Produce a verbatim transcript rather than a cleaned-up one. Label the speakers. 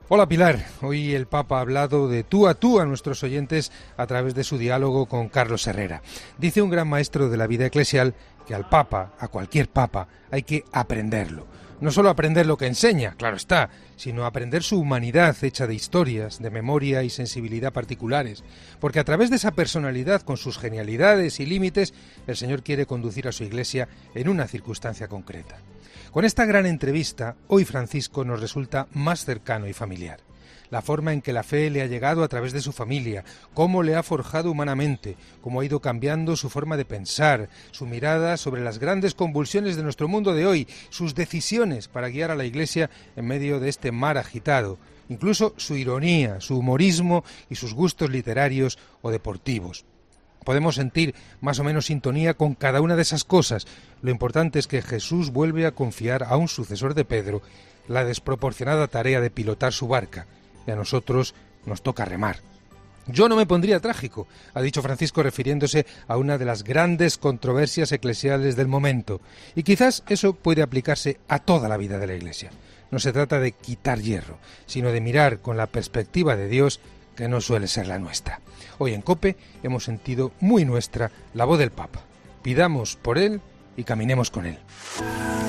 Speaker 1: Hola Pilar, hoy el Papa ha hablado de tú a tú a nuestros oyentes a través de su diálogo con Carlos Herrera. Dice un gran maestro de la vida eclesial que al Papa, a cualquier Papa, hay que aprenderlo. No solo aprender lo que enseña, claro está, sino aprender su humanidad hecha de historias, de memoria y sensibilidad particulares, porque a través de esa personalidad, con sus genialidades y límites, el Señor quiere conducir a su Iglesia en una circunstancia concreta. Con esta gran entrevista, hoy Francisco nos resulta más cercano y familiar. La forma en que la fe le ha llegado a través de su familia, cómo le ha forjado humanamente, cómo ha ido cambiando su forma de pensar, su mirada sobre las grandes convulsiones de nuestro mundo de hoy, sus decisiones para guiar a la Iglesia en medio de este mar agitado, incluso su ironía, su humorismo y sus gustos literarios o deportivos. Podemos sentir más o menos sintonía con cada una de esas cosas. Lo importante es que Jesús vuelve a confiar a un sucesor de Pedro la desproporcionada tarea de pilotar su barca, y a nosotros nos toca remar. Yo no me pondría trágico, ha dicho Francisco refiriéndose a una de las grandes controversias eclesiales del momento, y quizás eso puede aplicarse a toda la vida de la Iglesia. No se trata de quitar hierro, sino de mirar con la perspectiva de Dios, que no suele ser la nuestra. Hoy en COPE hemos sentido muy nuestra la voz del Papa. Pidamos por él y caminemos con él.